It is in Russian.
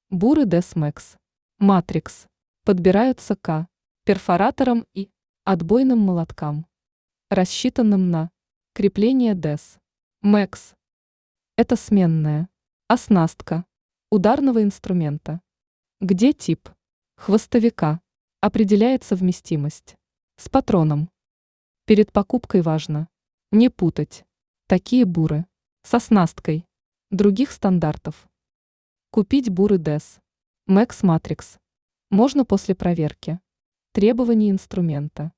Буры Desmax, Matrix подбираются к перфораторам и отбойным молоткам, рассчитанным на крепление Desmax. Это сменная оснастка ударного инструмента, где тип хвостовика определяет совместимость с патроном. Перед покупкой важно не путать такие буры с оснасткой других стандартов. Купить буры Desmax Matrix можно после проверки требований инструмента.